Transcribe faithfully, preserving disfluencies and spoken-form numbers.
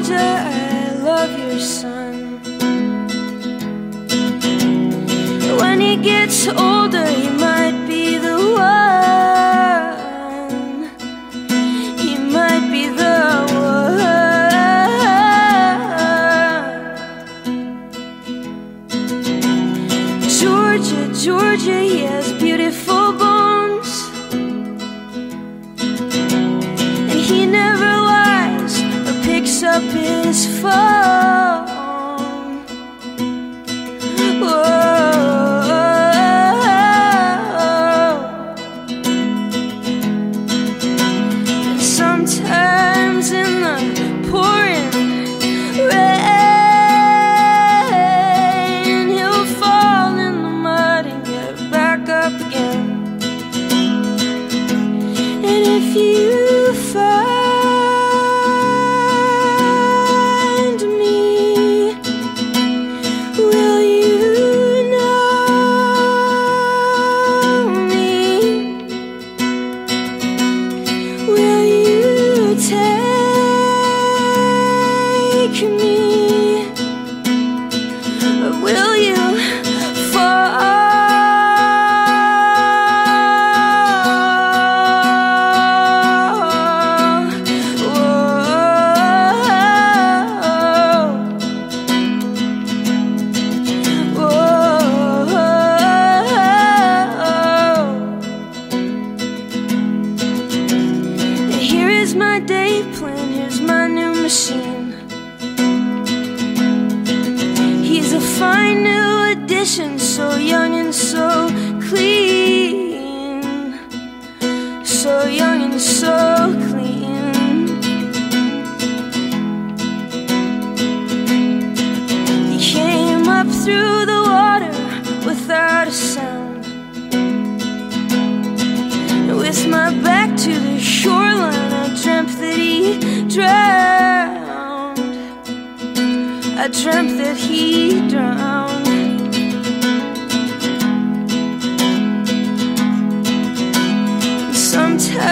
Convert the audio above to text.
Georgia, I love your son. When he gets older, he might be the one. He might be the one. Georgia, Georgia, he has beautiful bones, and he never lies or picks up his phone. Sometimes in the pouring rain, he'll fall in the mud and get back up again. And if you find me, will you know me? Will you take me, or will you fall? Whoa. Whoa. Here is my day plan, here's my new machine. He's a fine new addition, so young and so clean, so young and so clean. He came up through the water without a sound, and with my back to the shoreline, I dreamt that he drowned. I dreamt that he drowned. Sometimes